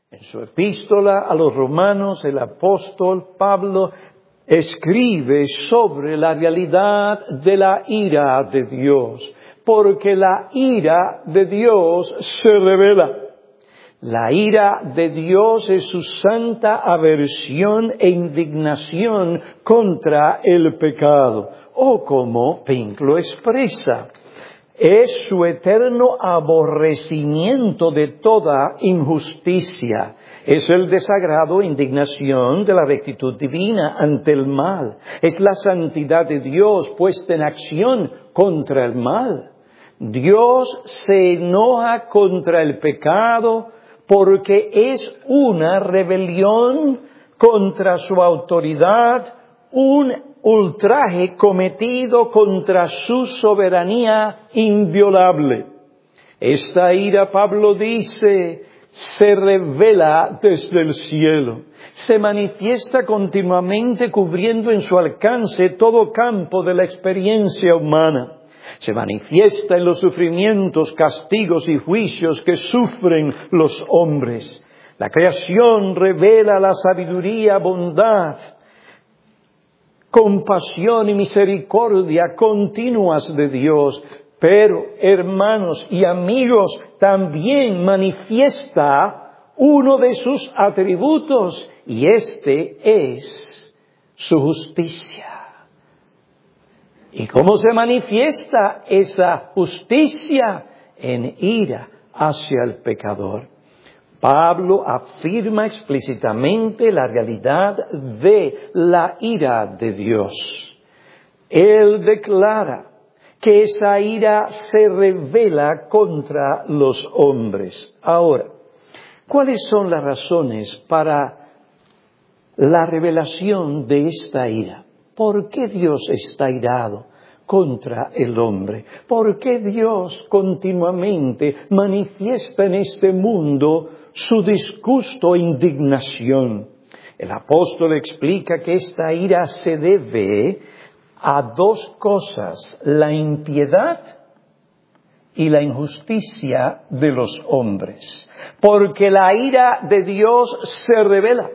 En su epístola a los Romanos, el apóstol Pablo escribe sobre la realidad de la ira de Dios, porque la ira de Dios se revela. La ira de Dios es su santa aversión e indignación contra el pecado, o como Pink lo expresa, es su eterno aborrecimiento de toda injusticia. Es el desagrado e indignación de la rectitud divina ante el mal. Es la santidad de Dios puesta en acción contra el mal. Dios se enoja contra el pecado porque es una rebelión contra su autoridad, un ultraje cometido contra su soberanía inviolable. Esta ira, Pablo dice, se revela desde el cielo, se manifiesta continuamente cubriendo en su alcance todo campo de la experiencia humana. Se manifiesta en los sufrimientos, castigos y juicios que sufren los hombres. La creación revela la sabiduría, bondad, compasión y misericordia continuas de Dios. Pero, hermanos y amigos, también manifiesta uno de sus atributos, y este es su justicia. ¿Y cómo se manifiesta esa justicia? En ira hacia el pecador. Pablo afirma explícitamente la realidad de la ira de Dios. Él declara que esa ira se revela contra los hombres. Ahora, ¿cuáles son las razones para la revelación de esta ira? ¿Por qué Dios está irado contra el hombre? ¿Por qué Dios continuamente manifiesta en este mundo su disgusto e indignación? El apóstol explica que esta ira se debe a dos cosas: la impiedad y la injusticia de los hombres. Porque la ira de Dios se revela.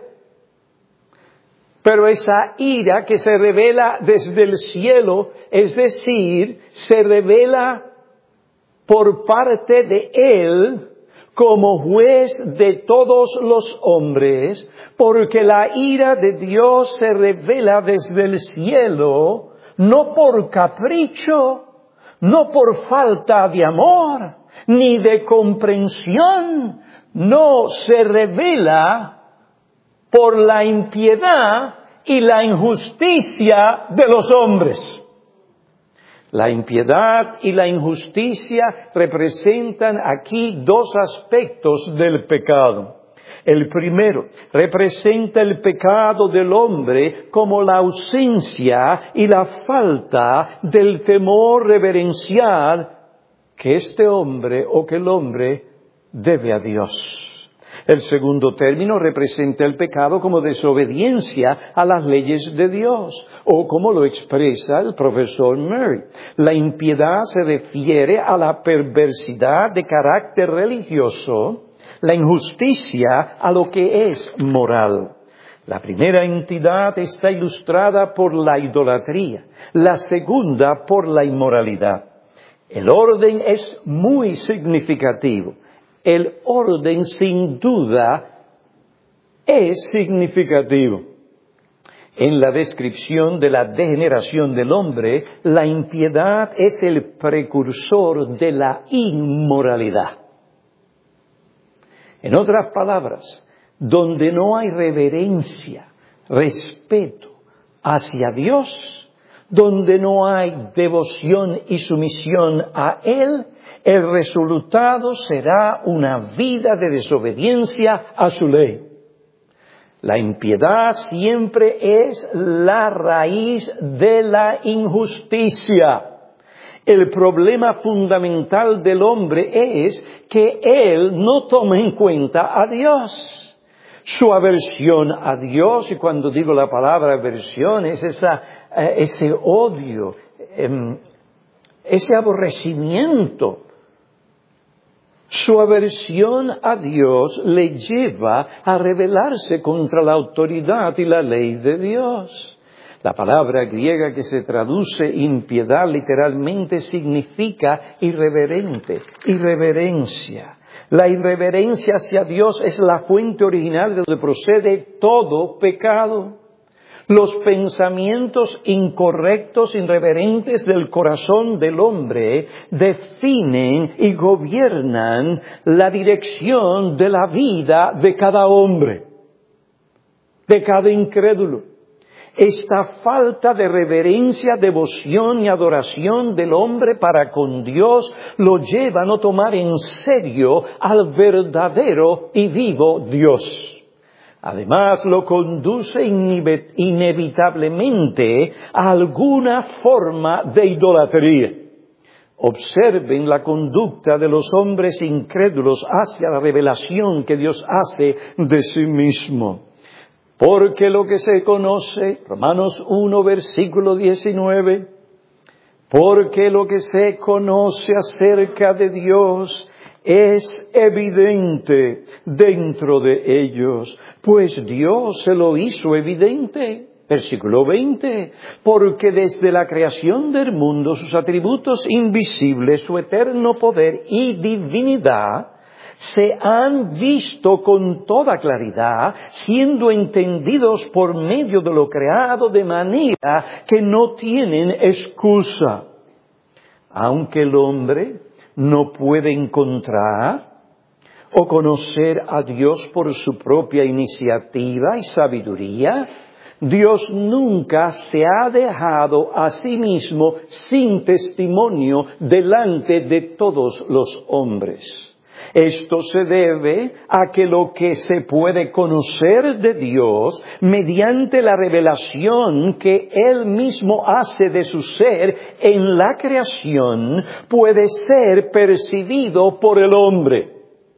Pero esa ira que se revela desde el cielo, es decir, se revela por parte de Él como juez de todos los hombres, porque la ira de Dios se revela desde el cielo, no por capricho, no por falta de amor, ni de comprensión, no se revela por la impiedad y la injusticia de los hombres. La impiedad y la injusticia representan aquí dos aspectos del pecado. El primero representa el pecado del hombre como la ausencia y la falta del temor reverencial que este hombre o que el hombre debe a Dios. El segundo término representa el pecado como desobediencia a las leyes de Dios, o como lo expresa el profesor Murray. La impiedad se refiere a la perversidad de carácter religioso, la injusticia a lo que es moral. La primera entidad está ilustrada por la idolatría, la segunda por la inmoralidad. El orden es muy significativo. El orden, sin duda, es significativo. En la descripción de la degeneración del hombre, la impiedad es el precursor de la inmoralidad. En otras palabras, donde no hay reverencia, respeto hacia Dios, donde no hay devoción y sumisión a Él, el resultado será una vida de desobediencia a su ley. La impiedad siempre es la raíz de la injusticia. El problema fundamental del hombre es que él no toma en cuenta a Dios. Su aversión a Dios, y cuando digo la palabra aversión, es ese odio, ese aborrecimiento Su aversión a Dios le lleva a rebelarse contra la autoridad y la ley de Dios. La palabra griega que se traduce impiedad literalmente significa irreverente, irreverencia. La irreverencia hacia Dios es la fuente original de donde procede todo pecado. Los pensamientos incorrectos, irreverentes del corazón del hombre definen y gobiernan la dirección de la vida de cada hombre, de cada incrédulo. Esta falta de reverencia, devoción y adoración del hombre para con Dios lo lleva a no tomar en serio al verdadero y vivo Dios. Además, lo conduce inevitablemente a alguna forma de idolatría. Observen la conducta de los hombres incrédulos hacia la revelación que Dios hace de sí mismo. Porque lo que se conoce, Romanos 1, versículo 19, porque lo que se conoce acerca de Dios es evidente dentro de ellos, pues Dios se lo hizo evidente. Versículo 20, porque desde la creación del mundo sus atributos invisibles, su eterno poder y divinidad, se han visto con toda claridad, siendo entendidos por medio de lo creado, de manera que no tienen excusa. Aunque el hombre no puede encontrar o conocer a Dios por su propia iniciativa y sabiduría, Dios nunca se ha dejado a sí mismo sin testimonio delante de todos los hombres. Esto se debe a que lo que se puede conocer de Dios mediante la revelación que Él mismo hace de su ser en la creación puede ser percibido por el hombre.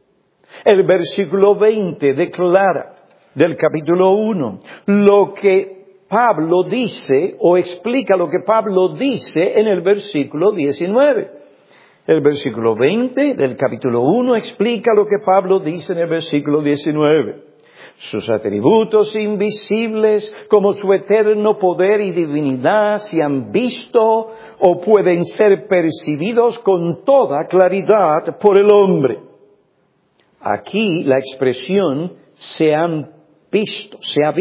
El versículo 20 declara del capítulo 1 lo que Pablo dice o explica lo que Pablo dice en el versículo 19. El versículo 20 del capítulo 1 explica lo que Pablo dice en el versículo 19. Sus atributos invisibles, como su eterno poder y divinidad, se han visto o pueden ser percibidos con toda claridad por el hombre. Aquí la expresión se ha visto,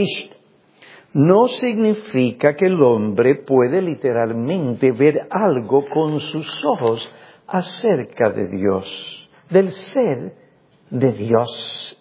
no significa que el hombre puede literalmente ver algo con sus ojos acerca de Dios, del ser de Dios.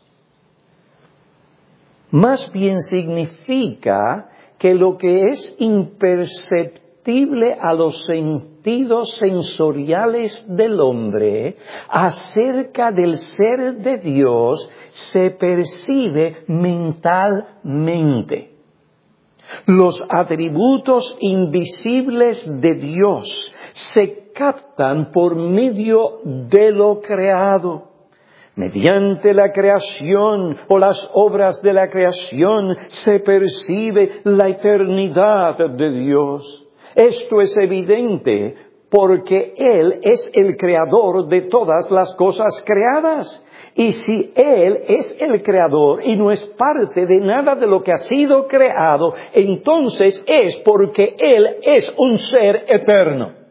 Más bien significa que lo que es imperceptible a los sentidos sensoriales del hombre acerca del ser de Dios se percibe mentalmente. Los atributos invisibles de Dios se captan por medio de lo creado. Mediante la creación o las obras de la creación se percibe la eternidad de Dios. Esto es evidente porque Él es el creador de todas las cosas creadas. Y si Él es el creador y no es parte de nada de lo que ha sido creado, entonces es porque Él es un ser eterno.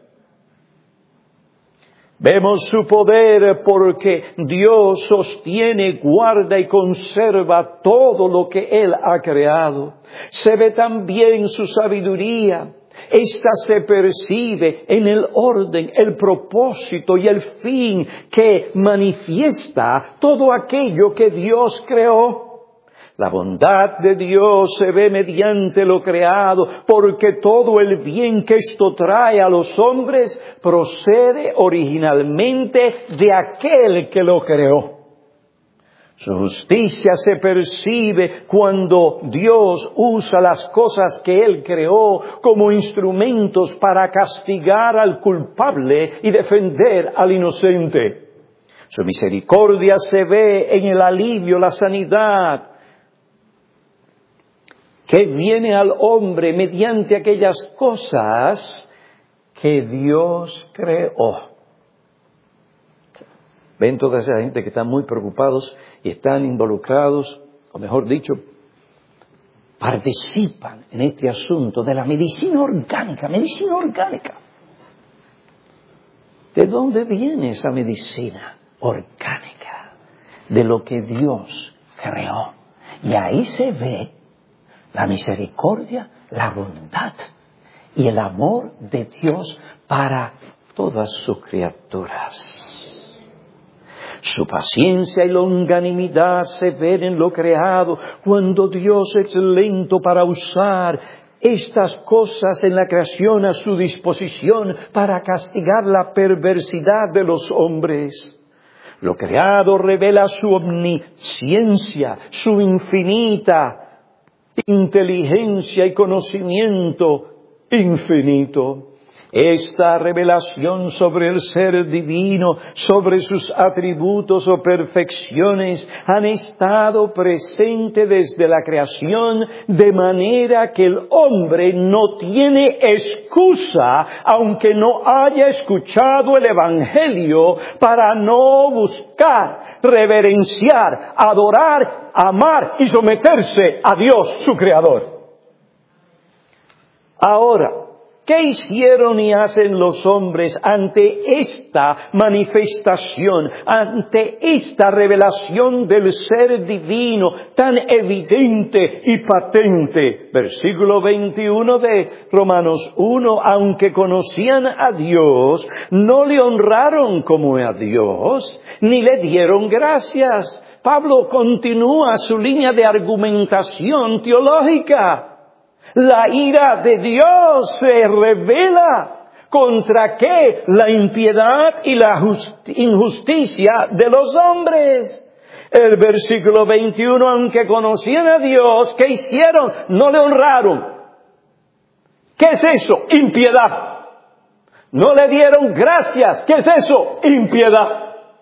Vemos su poder porque Dios sostiene, guarda y conserva todo lo que Él ha creado. Se ve también su sabiduría. Esta se percibe en el orden, el propósito y el fin que manifiesta todo aquello que Dios creó. La bondad de Dios se ve mediante lo creado, porque todo el bien que esto trae a los hombres procede originalmente de aquel que lo creó. Su justicia se percibe cuando Dios usa las cosas que Él creó como instrumentos para castigar al culpable y defender al inocente. Su misericordia se ve en el alivio, la sanidad que viene al hombre mediante aquellas cosas que Dios creó. Ven toda esa gente que están muy preocupados y están involucrados, o mejor dicho, participan en este asunto de la medicina orgánica, medicina orgánica. ¿De dónde viene esa medicina orgánica? De lo que Dios creó. Y ahí se ve la misericordia, la bondad y el amor de Dios para todas sus criaturas. Su paciencia y longanimidad se ven en lo creado, cuando Dios es lento para usar estas cosas en la creación a su disposición para castigar la perversidad de los hombres. Lo creado revela su omnisciencia, su infinita inteligencia y conocimiento infinito. Esta revelación sobre el ser divino, sobre sus atributos o perfecciones, han estado presentes desde la creación, de manera que el hombre no tiene excusa, aunque no haya escuchado el Evangelio, para no buscar, reverenciar, adorar, amar y someterse a Dios, su Creador. Ahora, ¿qué hicieron y hacen los hombres ante esta manifestación, ante esta revelación del ser divino tan evidente y patente? Versículo 21 de Romanos 1, aunque conocían a Dios, no le honraron como a Dios, ni le dieron gracias. Pablo continúa su línea de argumentación teológica. La ira de Dios se revela. ¿Contra qué? La impiedad y la injusticia de los hombres. El versículo 21, aunque conocían a Dios, ¿qué hicieron? No le honraron. ¿Qué es eso? Impiedad. No le dieron gracias. ¿Qué es eso? Impiedad.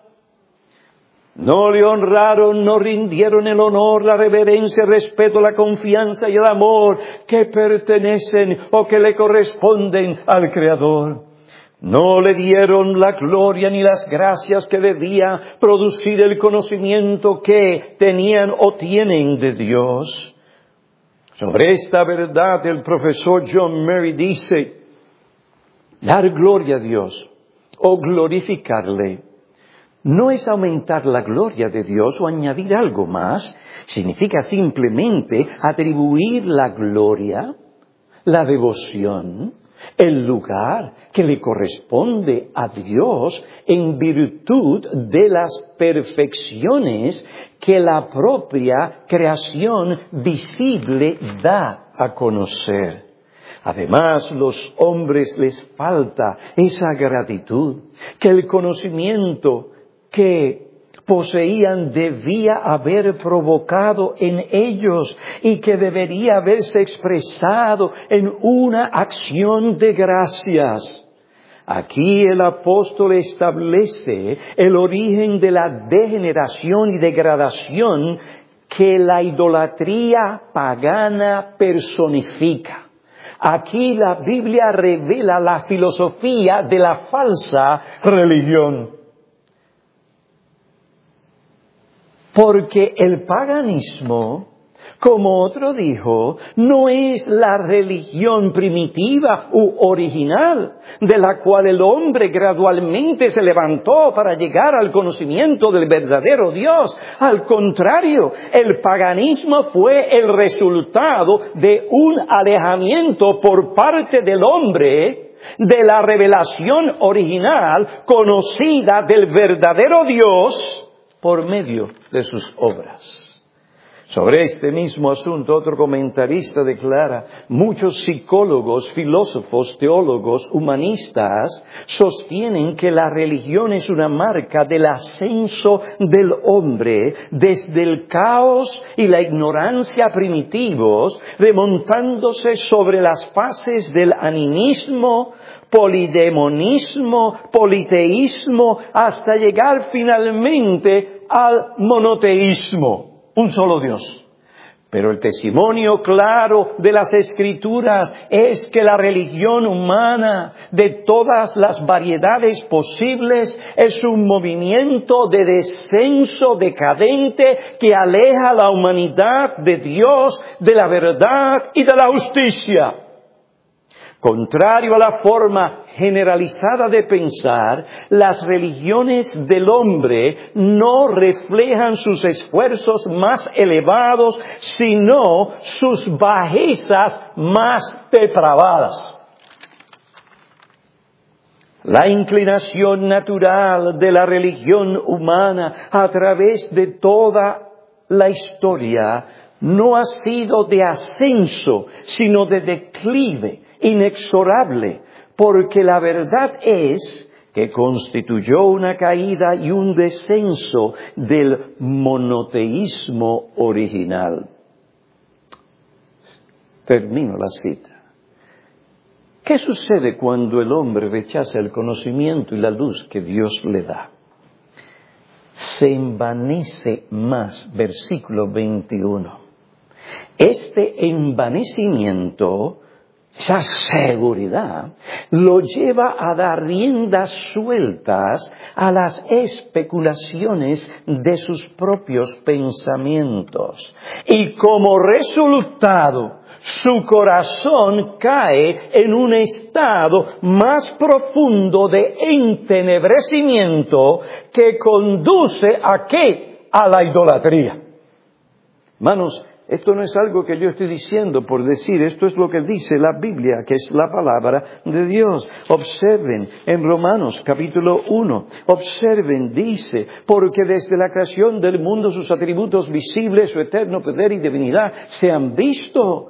No le honraron, no rindieron el honor, la reverencia, el respeto, la confianza y el amor que pertenecen o que le corresponden al Creador. No le dieron la gloria ni las gracias que debía producir el conocimiento que tenían o tienen de Dios. Sobre esta verdad el profesor John Murray dice: dar gloria a Dios o glorificarle no es aumentar la gloria de Dios o añadir algo más. Significa simplemente atribuir la gloria, la devoción, el lugar que le corresponde a Dios en virtud de las perfecciones que la propia creación visible da a conocer. Además, los hombres les falta esa gratitud, que el conocimiento que poseían debía haber provocado en ellos y que debería haberse expresado en una acción de gracias. Aquí el apóstol establece el origen de la degeneración y degradación que la idolatría pagana personifica. Aquí la Biblia revela la filosofía de la falsa religión. Porque el paganismo, como otro dijo, no es la religión primitiva u original, de la cual el hombre gradualmente se levantó para llegar al conocimiento del verdadero Dios. Al contrario, el paganismo fue el resultado de un alejamiento por parte del hombre de la revelación original conocida del verdadero Dios por medio de sus obras. Sobre este mismo asunto, otro comentarista declara: muchos psicólogos, filósofos, teólogos, humanistas sostienen que la religión es una marca del ascenso del hombre desde el caos y la ignorancia primitivos, remontándose sobre las fases del animismo, polidemonismo, politeísmo, hasta llegar finalmente al monoteísmo, un solo Dios. Pero el testimonio claro de las Escrituras es que la religión humana, de todas las variedades posibles, es un movimiento de descenso decadente que aleja a la humanidad de Dios, de la verdad y de la justicia. Contrario a la forma generalizada de pensar, las religiones del hombre no reflejan sus esfuerzos más elevados, sino sus bajezas más depravadas. La inclinación natural de la religión humana a través de toda la historia no ha sido de ascenso, sino de declive inexorable, porque la verdad es que constituyó una caída y un descenso del monoteísmo original. Termino la cita. ¿Qué sucede cuando el hombre rechaza el conocimiento y la luz que Dios le da? Se envanece más, versículo 21. Este envanecimiento, esa seguridad, lo lleva a dar riendas sueltas a las especulaciones de sus propios pensamientos. Y como resultado, su corazón cae en un estado más profundo de entenebrecimiento que conduce ¿a qué? A la idolatría. Hermanos, esto no es algo que yo estoy diciendo por decir, esto es lo que dice la Biblia, que es la palabra de Dios. Observen en Romanos capítulo 1, observen, dice, porque desde la creación del mundo sus atributos visibles, su eterno poder y divinidad se han visto.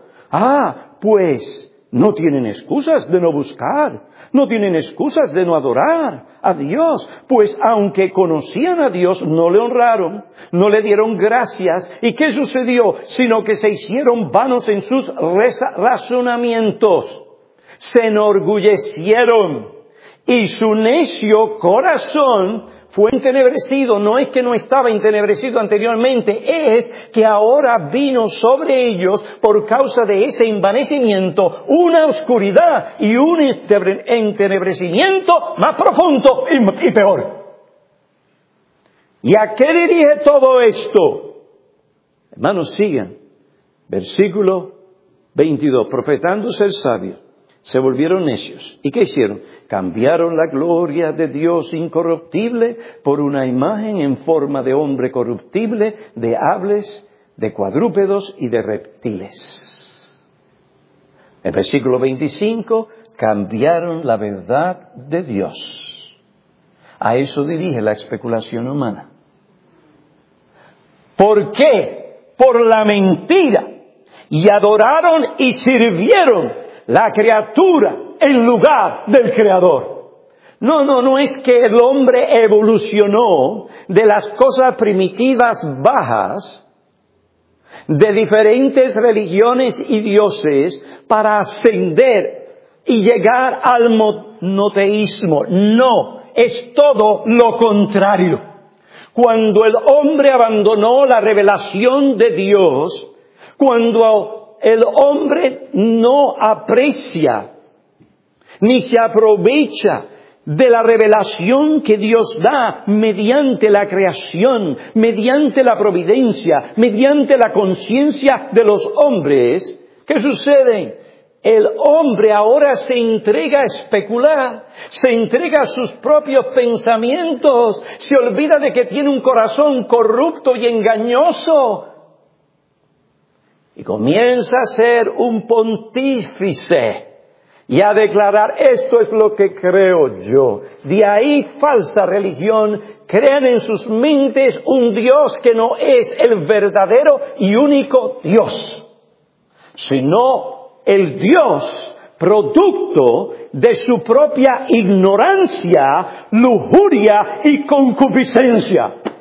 Pues no tienen excusas de no buscar, no tienen excusas de no adorar a Dios, pues aunque conocían a Dios, no le honraron, no le dieron gracias. ¿Y qué sucedió? Sino que se hicieron vanos en sus razonamientos, se enorgullecieron y su necio corazón fue entenebrecido. No es que no estaba entenebrecido anteriormente, es que ahora vino sobre ellos, por causa de ese envanecimiento, una oscuridad y un entenebrecimiento más profundo y peor. ¿Y a qué dirige todo esto? Hermanos, sigan. Versículo 22. Profetando ser sabios, se volvieron necios. ¿Y qué hicieron? Cambiaron la gloria de Dios incorruptible por una imagen en forma de hombre corruptible, de aves, de cuadrúpedos y de reptiles. En el versículo 25, cambiaron la verdad de Dios. A eso dirige la especulación humana. ¿Por qué? Por la mentira. Y adoraron y sirvieron la criatura en lugar del Creador. No es que el hombre evolucionó de las cosas primitivas bajas, de diferentes religiones y dioses, para ascender y llegar al monoteísmo. No, es todo lo contrario. Cuando el hombre abandonó la revelación de Dios, cuando el hombre no aprecia ni se aprovecha de la revelación que Dios da mediante la creación, mediante la providencia, mediante la conciencia de los hombres, ¿qué sucede? El hombre ahora se entrega a especular, se entrega a sus propios pensamientos, se olvida de que tiene un corazón corrupto y engañoso, y comienza a ser un pontífice y a declarar: esto es lo que creo yo. De ahí falsa religión, crean en sus mentes un Dios que no es el verdadero y único Dios, sino el Dios producto de su propia ignorancia, lujuria y concupiscencia.